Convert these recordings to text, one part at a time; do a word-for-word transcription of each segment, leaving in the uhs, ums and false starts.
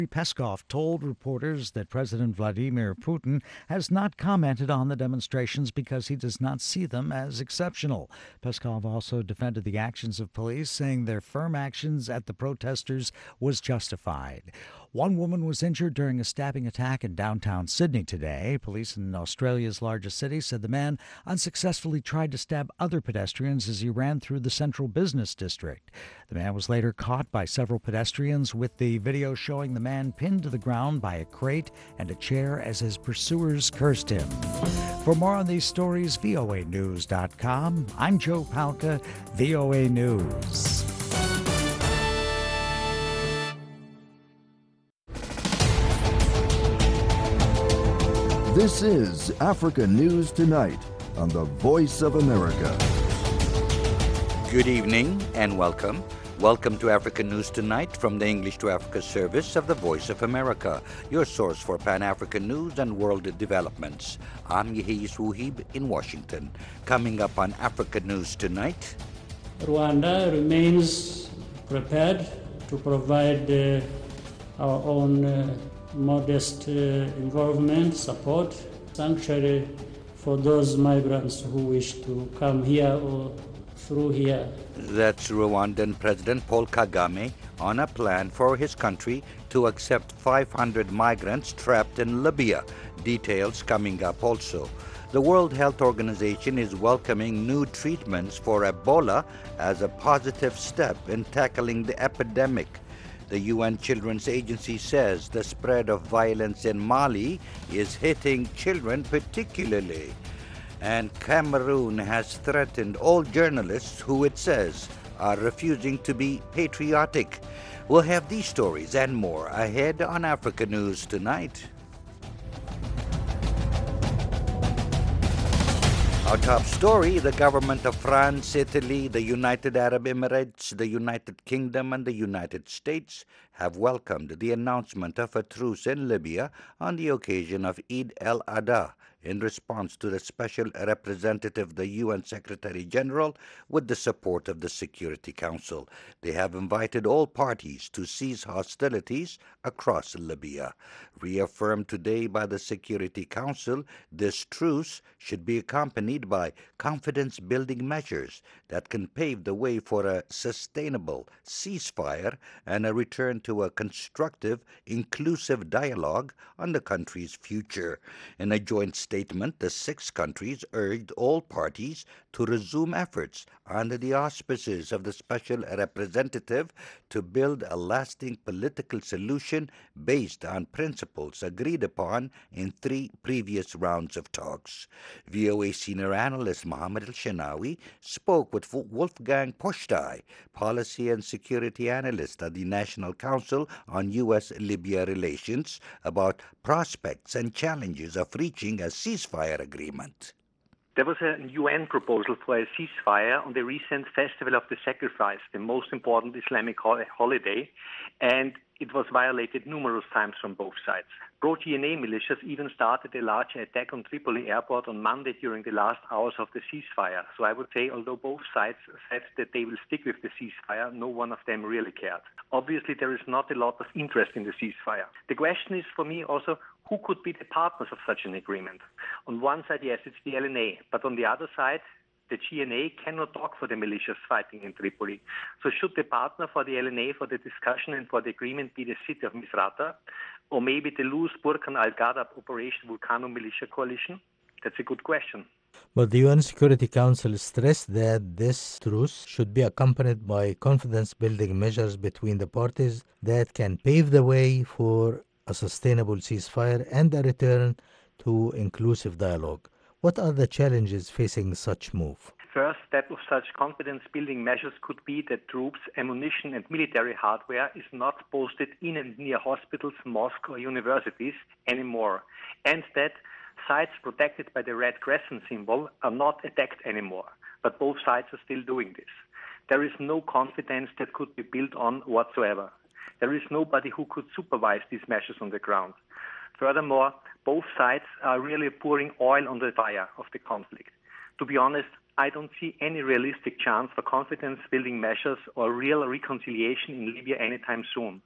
Peskov told reporters that President Vladimir Putin has not commented on the demonstrations because he does not see them as exceptional. Peskov also defended the actions of police, saying their firm actions at the protesters was justified. One woman was injured during a stabbing attack in downtown Sydney today. Police in Australia's largest city said the man unsuccessfully tried to stab other pedestrians as he ran through the central business district. The man was later caught by several pedestrians, with the video showing the man pinned to the ground by a crate and a chair as his pursuers cursed him. For more on these stories, V O A news dot com. I'm Joe Palca, V O A News. This is Africa News Tonight on the Voice of America. Good evening and welcome. Welcome to Africa News Tonight from the English to Africa service of the Voice of America, your source for Pan-African news and world developments. I'm Yehi Suhib in Washington. Coming up on Africa News Tonight. Rwanda remains prepared to provide uh, our own uh, modest uh, involvement, support, sanctuary for those migrants who wish to come here or through here. That's Rwandan President Paul Kagame on a plan for his country to accept five hundred migrants trapped in Libya. Details coming up also. The World Health Organization is welcoming new treatments for Ebola as a positive step in tackling the epidemic. The U N Children's Agency says the spread of violence in Mali is hitting children particularly. And Cameroon has threatened all journalists who, it says, are refusing to be patriotic. We'll have these stories and more ahead on Africa News Tonight. Our top story, the government of France, Italy, the United Arab Emirates, the United Kingdom, and the United States have welcomed the announcement of a truce in Libya on the occasion of Eid al-Adha, in response to the special representative, the U N Secretary General, with the support of the Security Council. They have invited all parties to cease hostilities across Libya. Reaffirmed today by the Security Council, this truce should be accompanied by confidence-building measures that can pave the way for a sustainable ceasefire and a return to a constructive, inclusive dialogue on the country's future. In a joint statement, the six countries urged all parties to resume efforts under the auspices of the special representative to build a lasting political solution based on principles agreed upon in three previous rounds of talks. V O A senior analyst Mohammed El-Shenawi spoke with Wolfgang Poshtay, policy and security analyst at the National Council on U S Libya Relations, about prospects and challenges of reaching a ceasefire agreement. There was a U N proposal for a ceasefire on the recent Festival of the Sacrifice, the most important Islamic holiday, and it was violated numerous times from both sides. Pro-G N A militias even started a large attack on Tripoli airport on Monday during the last hours of the ceasefire. So I would say, although both sides said that they will stick with the ceasefire, no one of them really cared. Obviously, there is not a lot of interest in the ceasefire. The question is for me also, who could be the partners of such an agreement? On one side, yes, it's the L N A, but on the other side, the G N A cannot talk for the militias fighting in Tripoli. So should the partner for the L N A for the discussion and for the agreement be the city of Misrata, or maybe the loose Burkan al-Ghadab Operation Volcano Militia Coalition? That's a good question. But the U N Security Council stressed that this truce should be accompanied by confidence-building measures between the parties that can pave the way for a sustainable ceasefire and a return to inclusive dialogue. What are the challenges facing such move? First step of such confidence-building measures could be that troops, ammunition and military hardware is not posted in and near hospitals, mosques or universities anymore, and that sites protected by the Red Crescent symbol are not attacked anymore, but both sides are still doing this. There is no confidence that could be built on whatsoever. There is nobody who could supervise these measures on the ground. Furthermore, both sides are really pouring oil on the fire of the conflict. To be honest, I don't see any realistic chance for confidence-building measures or real reconciliation in Libya anytime soon.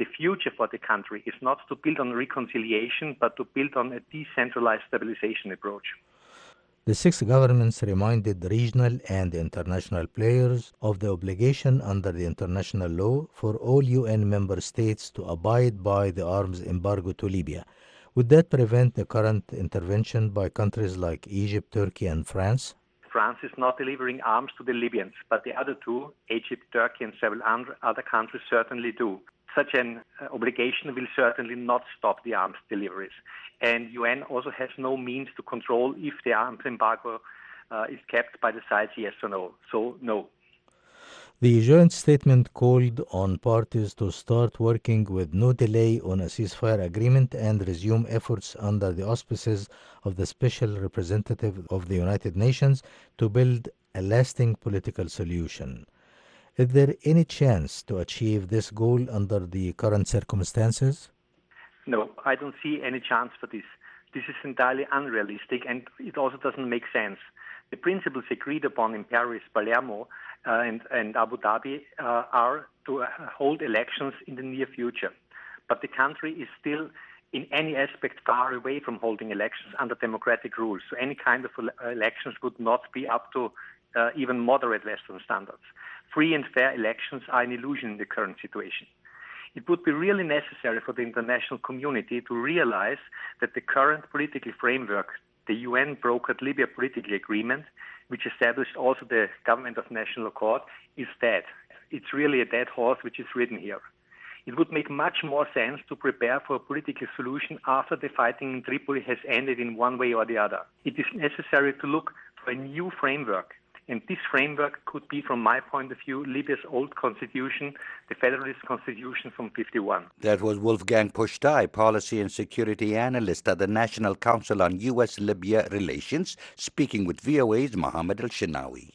The future for the country is not to build on reconciliation, but to build on a decentralized stabilization approach. The six governments reminded regional and international players of the obligation under the international law for all U N member states to abide by the arms embargo to Libya. Would that prevent the current intervention by countries like Egypt, Turkey, and France? France is not delivering arms to the Libyans, but the other two, Egypt, Turkey, and several other countries certainly do. Such an uh, obligation will certainly not stop the arms deliveries. And U N also has no means to control if the arms embargo uh, is kept by the sides, yes or no. So, no. The joint statement called on parties to start working with no delay on a ceasefire agreement and resume efforts under the auspices of the Special Representative of the United Nations to build a lasting political solution. Is there any chance to achieve this goal under the current circumstances? No, I don't see any chance for this. This is entirely unrealistic, and it also doesn't make sense. The principles agreed upon in Paris, Palermo, uh, and, and Abu Dhabi uh, are to uh, hold elections in the near future. But the country is still, in any aspect, far away from holding elections under democratic rules. So any kind of elections would not be up to uh, even moderate Western standards. Free and fair elections are an illusion in the current situation. It would be really necessary for the international community to realize that the current political framework, the U N-brokered Libya political agreement, which established also the government of national accord, is dead. It's really a dead horse which is ridden here. It would make much more sense to prepare for a political solution after the fighting in Tripoli has ended in one way or the other. It is necessary to look for a new framework. And this framework could be, from my point of view, Libya's old constitution, the Federalist Constitution from fifty-one. That was Wolfgang Pusztai, policy and security analyst at the National Council on U S Libya Relations, speaking with V O A's Mohammed Al-Shinawi.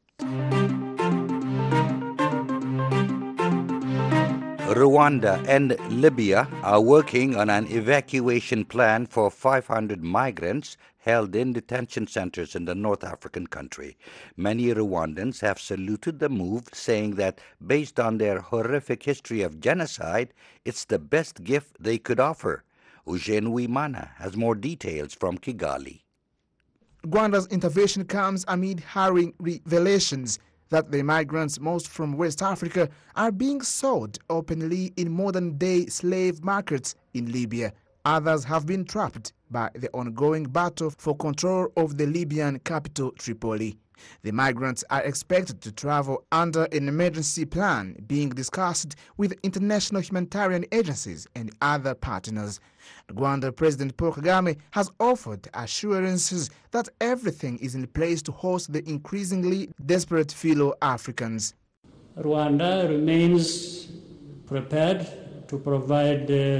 Rwanda and Libya are working on an evacuation plan for five hundred migrants held in detention centers in the North African country. Many Rwandans have saluted the move, saying that based on their horrific history of genocide, it's the best gift they could offer. Eugene Uwimana has more details from Kigali. Rwanda's intervention comes amid harrowing revelations that the migrants, most from West Africa, are being sold openly in modern-day slave markets in Libya. Others have been trapped by the ongoing battle for control of the Libyan capital, Tripoli. The migrants are expected to travel under an emergency plan being discussed with international humanitarian agencies and other partners. Rwanda President Paul Kagame has offered assurances that everything is in place to host the increasingly desperate fellow Africans. Rwanda remains prepared to provide uh,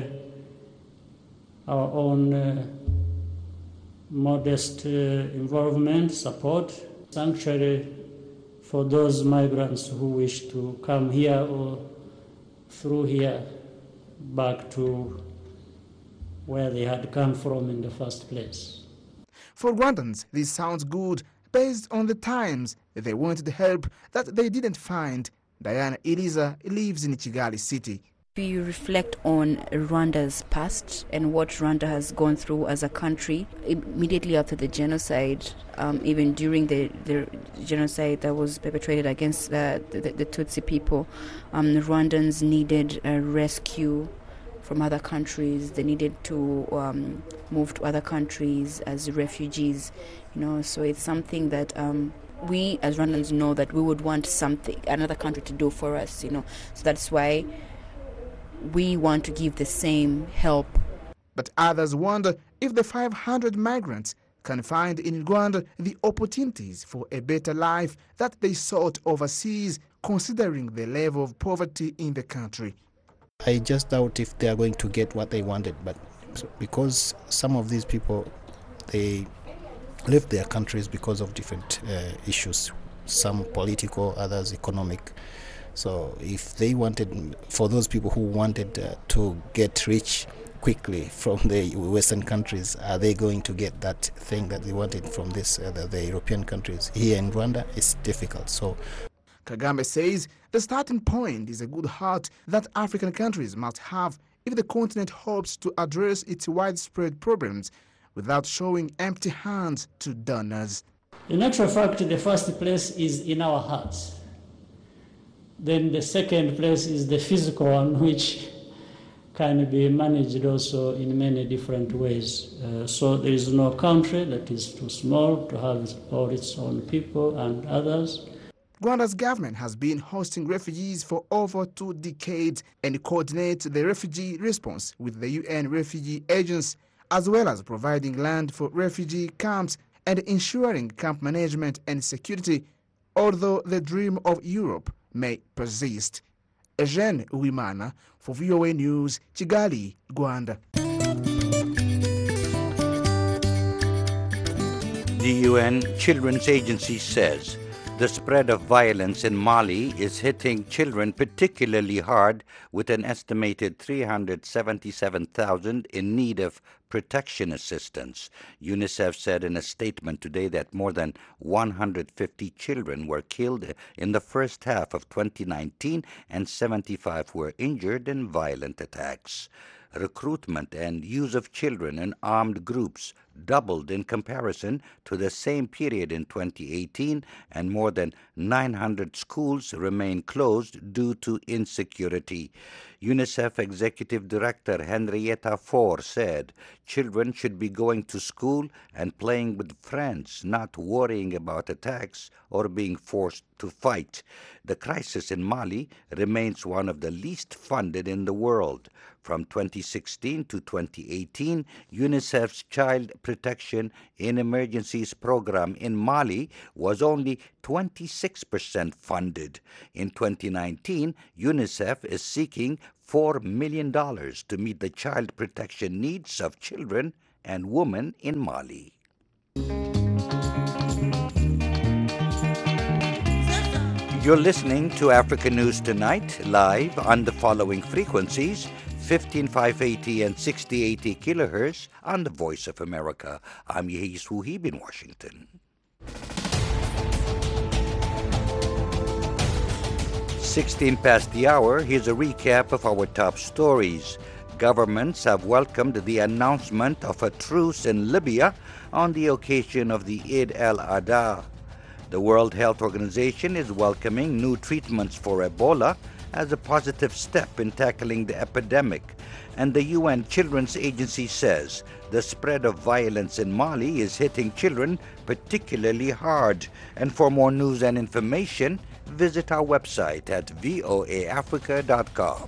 our own uh, modest uh, involvement, support, sanctuary for those migrants who wish to come here or through here back to where they had come from in the first place. For Rwandans, this sounds good based on the times they wanted help that they didn't find. Diana Eliza lives in Kigali City. If you reflect on Rwanda's past and what Rwanda has gone through as a country, immediately after the genocide, um, even during the, the genocide that was perpetrated against the, the, the Tutsi people, um, Rwandans needed a rescue from other countries. They needed to um, move to other countries as refugees, you know. So it's something that um, we as Rwandans know that we would want something, another country to do for us, you know. So that's why we want to give the same help. But others wonder if the five hundred migrants can find in Rwanda the opportunities for a better life that they sought overseas, considering the level of poverty in the country. I just doubt if they are going to get what they wanted, but because some of these people, they left their countries because of different uh, issues, some political, others economic. So if they wanted, for those people who wanted uh, to get rich quickly from the Western countries, are they going to get that thing that they wanted from this, uh, the, the European countries? Here in Rwanda, it's difficult. So Kagame says the starting point is a good heart that African countries must have if the continent hopes to address its widespread problems without showing empty hands to donors. In actual fact, the first place is in our hearts. Then the second place is the physical one, which can be managed also in many different ways. Uh, so there is no country that is too small to have all its own people and others. Rwanda's government has been hosting refugees for over two decades and coordinates the refugee response with the U N Refugee Agency, as well as providing land for refugee camps and ensuring camp management and security, although the dream of Europe may persist. Eugene Uwimana for V O A News, Kigali, Rwanda. The U N Children's Agency says the spread of violence in Mali is hitting children particularly hard, with an estimated three hundred seventy-seven thousand in need of protection assistance. UNICEF said in a statement today that more than one hundred fifty children were killed in the first half of twenty nineteen and seventy-five were injured in violent attacks. Recruitment and use of children in armed groups doubled in comparison to the same period in twenty eighteen, and more than nine hundred schools remain closed due to insecurity. UNICEF Executive Director Henrietta Fore said children should be going to school and playing with friends, not worrying about attacks or being forced to fight. The crisis in Mali remains one of the least funded in the world. From twenty sixteen to twenty eighteen, UNICEF's Child Protection in Emergencies program in Mali was only twenty-six percent funded. In twenty nineteen, UNICEF is seeking four million dollars to meet the child protection needs of children and women in Mali. You're listening to Africa News Tonight, live on the following frequencies: fifteen five eighty and sixty eighty kilohertz on the Voice of America. I'm Yehis Wuhib in Washington. sixteen past the hour, here's a recap of our top stories. Governments have welcomed the announcement of a truce in Libya on the occasion of the Eid al-Adha. The World Health Organization is welcoming new treatments for Ebola as a positive step in tackling the epidemic. And the U N Children's Agency says the spread of violence in Mali is hitting children particularly hard. And for more news and information, visit our website at voa africa dot com.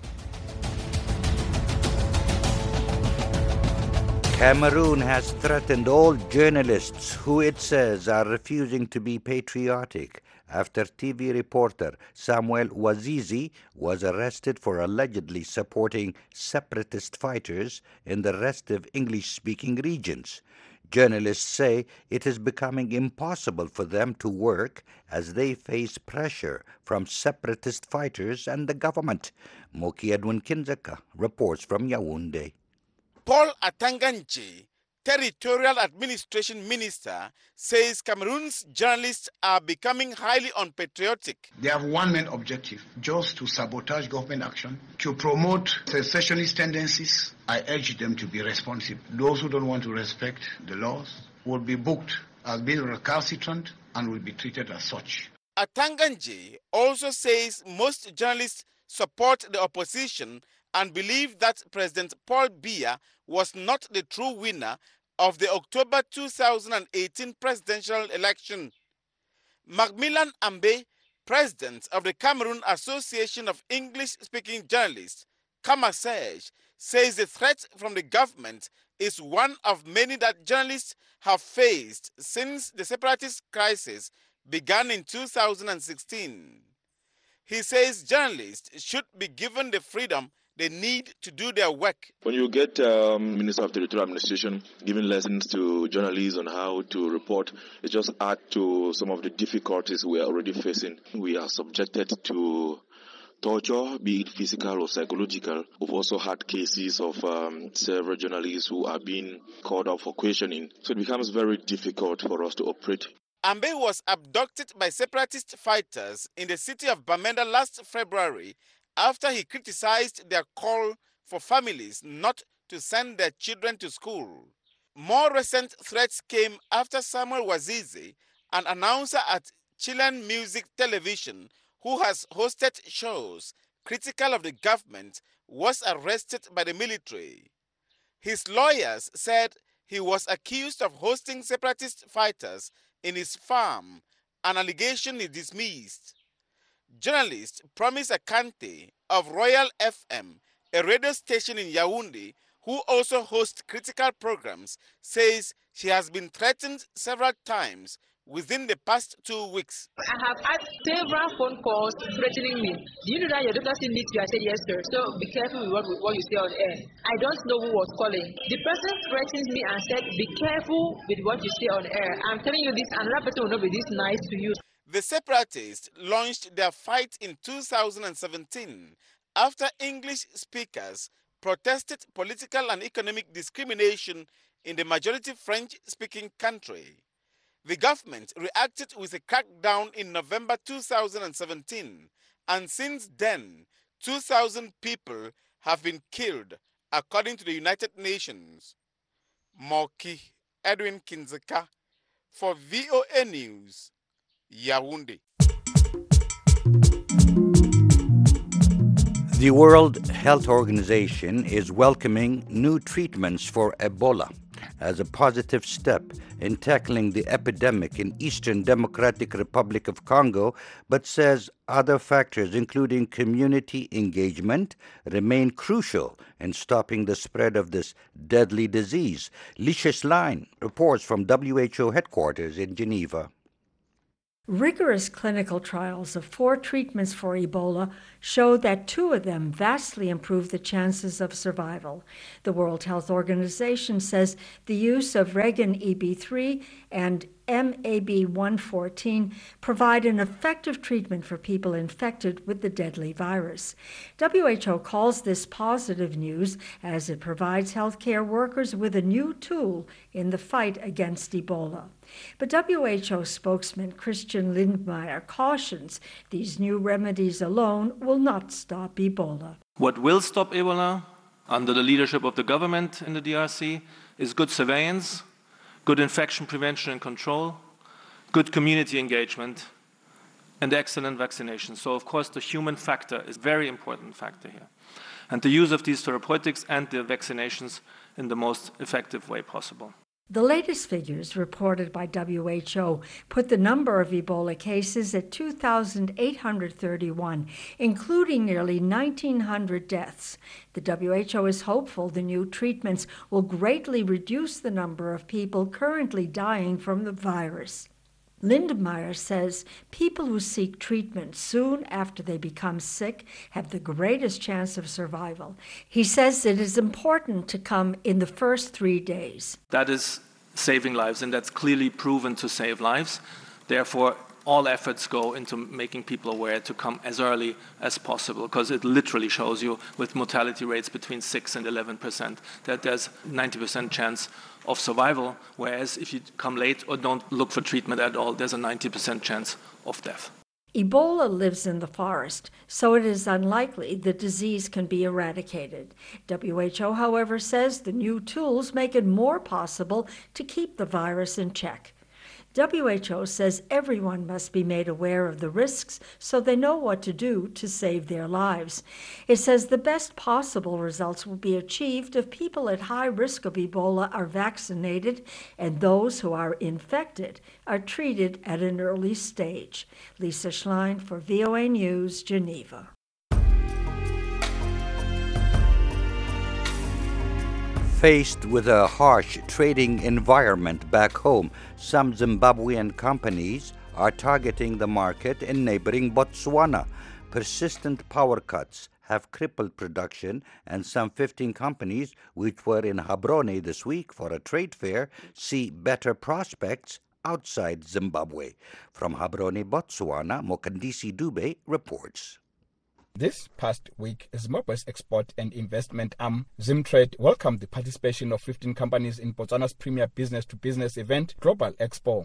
Cameroon has threatened all journalists who it says are refusing to be patriotic after T V reporter Samuel Wazizi was arrested for allegedly supporting separatist fighters in the restive English-speaking regions. Journalists say it is becoming impossible for them to work as they face pressure from separatist fighters and the government. Moki Edwin Kinzeka reports from Yaoundé. Paul Atanganji, Territorial Administration Minister, says Cameroon's journalists are becoming highly unpatriotic. They have one main objective, just to sabotage government action, to promote secessionist tendencies. I urge them to be responsive. Those who don't want to respect the laws will be booked as being recalcitrant and will be treated as such. Atanganji also says most journalists support the opposition and believe that President Paul Biya was not the true winner of the October two thousand eighteen presidential election. Macmillan Ambe, president of the Cameroon Association of English-Speaking Journalists, Kamasej, says the threat from the government is one of many that journalists have faced since the separatist crisis began in two thousand sixteen. He says journalists should be given the freedom they need to do their work. When you get um, Minister of Territorial Administration giving lessons to journalists on how to report, it just adds to some of the difficulties we are already facing. We are subjected to torture, be it physical or psychological. We've also had cases of um, several journalists who are being called out for questioning. So it becomes very difficult for us to operate. Ambe was abducted by separatist fighters in the city of Bamenda last February after he criticized their call for families not to send their children to school. More recent threats came after Samuel Wazizi, an announcer at Chilean Music Television who has hosted shows critical of the government, was arrested by the military. His lawyers said he was accused of hosting separatist fighters in his farm, an allegation he dismissed. Journalist Promise Akante of Royal F M, a radio station in Yaoundé, who also hosts critical programs, says she has been threatened several times within the past two weeks. I have had several phone calls threatening me. Do you know that your daughter still needs you? I said, yes, sir. So be careful with what, with what you say on air. I don't know who was calling. The person threatened me and said, be careful with what you say on air. I'm telling you this, another person will not be this nice to you. The separatists launched their fight in two thousand seventeen after English speakers protested political and economic discrimination in the majority French-speaking country. The government reacted with a crackdown in November two thousand seventeen, and since then, two thousand people have been killed, according to the United Nations. Moki Edwin Kinzeka for V O A News, Yaoundé. The World Health Organization is welcoming new treatments for Ebola as a positive step in tackling the epidemic in Eastern Democratic Republic of Congo, but says other factors, including community engagement, remain crucial in stopping the spread of this deadly disease. Lisha Schlein reports from W H O headquarters in Geneva. Rigorous clinical trials of four treatments for Ebola show that two of them vastly improve the chances of survival. The World Health Organization says the use of Regan E B three and M A B one fourteen provide an effective treatment for people infected with the deadly virus. W H O calls this positive news as it provides healthcare workers with a new tool in the fight against Ebola. But W H O spokesman Christian Lindmeier cautions these new remedies alone will not stop Ebola. What will stop Ebola, under the leadership of the government in the D R C, is good surveillance, good infection prevention and control, good community engagement, and excellent vaccination. So, of course, the human factor is a very important factor here. And the use of these therapeutics and the vaccinations in the most effective way possible. The latest figures reported by W H O put the number of Ebola cases at two thousand eight hundred thirty-one, including nearly nineteen hundred deaths. The W H O is hopeful the new treatments will greatly reduce the number of people currently dying from the virus. Lindmeier says people who seek treatment soon after they become sick have the greatest chance of survival. He says it is important to come in the first three days. That is saving lives, and that's clearly proven to save lives. Therefore, all efforts go into making people aware to come as early as possible, because it literally shows you with mortality rates between six and eleven percent that there's ninety percent chance of survival, whereas if you come late or don't look for treatment at all, there's a ninety percent chance of death. Ebola lives in the forest, so it is unlikely the disease can be eradicated. W H O, however, says the new tools make it more possible to keep the virus in check. W H O says everyone must be made aware of the risks so they know what to do to save their lives. It says the best possible results will be achieved if people at high risk of Ebola are vaccinated and those who are infected are treated at an early stage. Lisa Schlein for V O A News, Geneva. Faced with a harsh trading environment back home, some Zimbabwean companies are targeting the market in neighboring Botswana. Persistent power cuts have crippled production, and some fifteen companies, which were in Gaborone this week for a trade fair, see better prospects outside Zimbabwe. From Gaborone, Botswana, Mokandisi Dube reports. This past week, Zimbabwe's export and investment arm, Zimtrade, welcomed the participation of fifteen companies in Botswana's premier business-to-business event, Global Expo.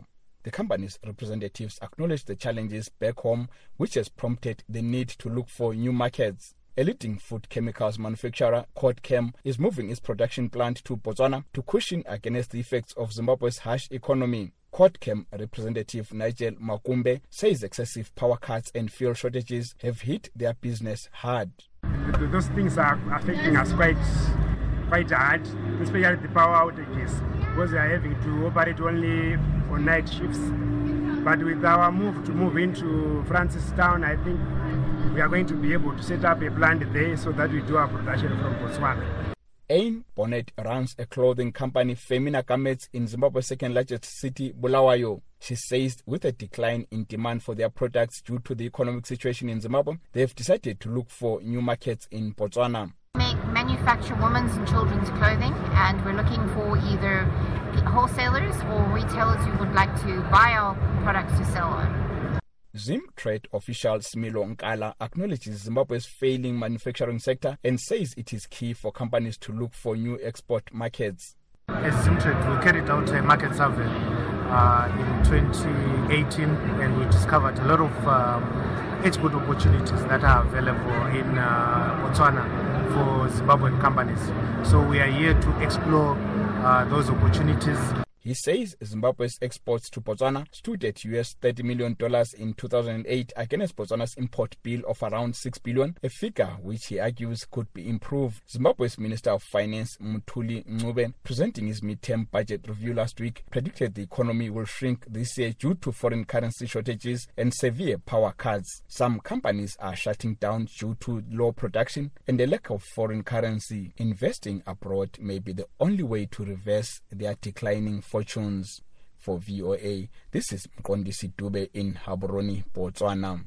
The company's representatives acknowledged the challenges back home, which has prompted the need to look for new markets. A leading food chemicals manufacturer, Codchem, is moving its production plant to Botswana to cushion against the effects of Zimbabwe's harsh economy. Codchem representative Nigel Makumbe says excessive power cuts and fuel shortages have hit their business hard. Those things are affecting us quite, quite hard, especially the power outages, because we are having to operate only on night shifts. But with our move to move into Francistown, I think we are going to be able to set up a plant there so that we do our production from Botswana. Ain Bonnet runs a clothing company, Femina Garments, in Zimbabwe's second largest city, Bulawayo. She says with a decline in demand for their products due to the economic situation in Zimbabwe, they have decided to look for new markets in Botswana. We make manufacture women's and children's clothing, and we're looking for either wholesalers or retailers who would like to buy our products to sell on. Zim trade official Smilo Nkala acknowledges Zimbabwe's failing manufacturing sector and says it is key for companies to look for new export markets. As Zimtrade, we carried out a market survey uh, in twenty eighteen, and we discovered a lot of um, export opportunities that are available in uh, Botswana for Zimbabwean companies. So we are here to explore uh, those opportunities. He says Zimbabwe's exports to Botswana stood at U S thirty million dollars in two thousand eight against Botswana's import bill of around six billion dollars, a figure which he argues could be improved. Zimbabwe's Minister of Finance, Mthuli Ncube, presenting his mid-term budget review last week, predicted the economy will shrink this year due to foreign currency shortages and severe power cuts. Some companies are shutting down due to low production and a lack of foreign currency. Investing abroad may be the only way to reverse their declining fortunes. For V O A, this is Mqondisi Dube in Gaborone, Botswana.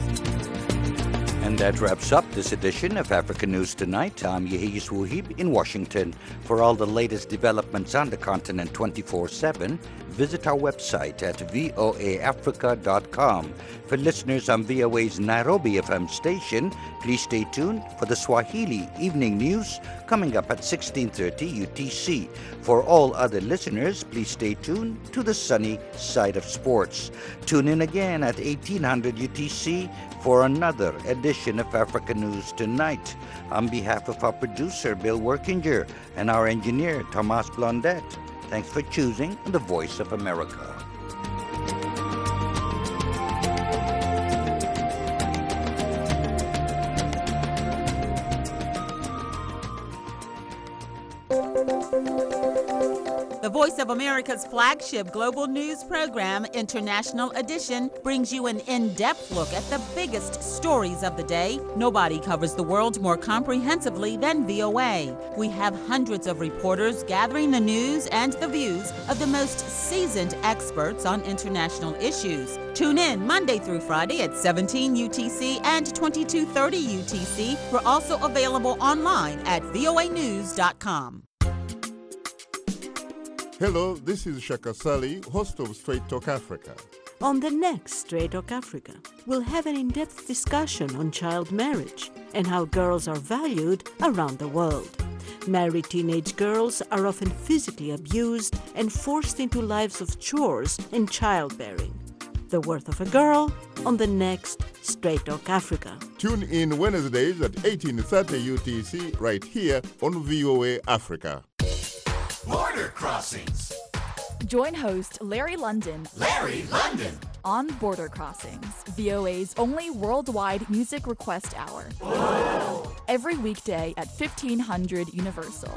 And that wraps up this edition of Africa News Tonight. I'm Yehiyas Wuhib in Washington. For all the latest developments on the continent twenty-four seven, visit our website at voa africa dot com. For listeners on V O A's Nairobi F M station, please stay tuned for the Swahili Evening News coming up at sixteen thirty U T C. For all other listeners, please stay tuned to the sunny side of sports. Tune in again at eighteen hundred U T C for another edition of Africa News Tonight. On behalf of our producer, Bill Workinger, and our engineer, Thomas Blondet, thanks for choosing the Voice of America. The Voice of America's flagship global news program, International Edition, brings you an in-depth look at the biggest stories of the day. Nobody covers the world more comprehensively than V O A. We have hundreds of reporters gathering the news and the views of the most seasoned experts on international issues. Tune in Monday through Friday at seventeen U T C and twenty-two thirty U T C. We're also available online at V O A news dot com. Hello, this is Shaka Sali, host of Straight Talk Africa. On the next Straight Talk Africa, we'll have an in-depth discussion on child marriage and how girls are valued around the world. Married teenage girls are often physically abused and forced into lives of chores and childbearing. The Worth of a Girl on the next Straight Talk Africa. Tune in Wednesdays at eighteen thirty U T C right here on V O A Africa. Border Crossings. Join host Larry London. Larry London. On Border Crossings, V O A's only worldwide music request hour. Whoa. Every weekday at fifteen hundred Universal.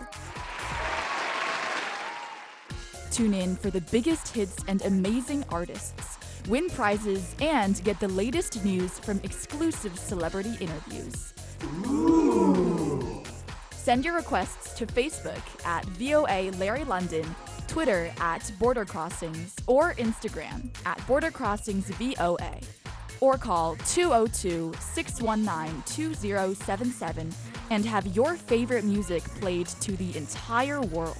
Tune in for the biggest hits and amazing artists. Win prizes and get the latest news from exclusive celebrity interviews. Ooh. Send your requests to Facebook at V O A Larry London, Twitter at Border Crossings, or Instagram at Border Crossings V O A. Or call two oh two, six one nine, two oh seven seven and have your favorite music played to the entire world.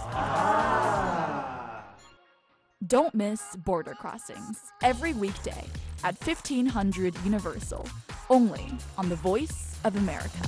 Ah. Don't miss Border Crossings every weekday at fifteen hundred Universal, only on the Voice of America.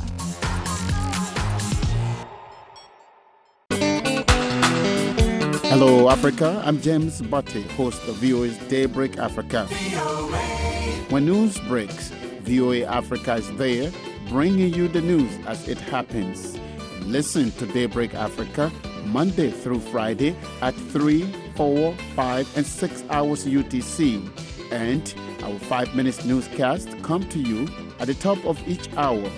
Hello, Africa. I'm James Butte, host of V O A's Daybreak Africa. When news breaks, V O A Africa is there, bringing you the news as it happens. Listen to Daybreak Africa Monday through Friday at three, four, five, and six hours U T C. And our five minutes newscast come to you at the top of each hour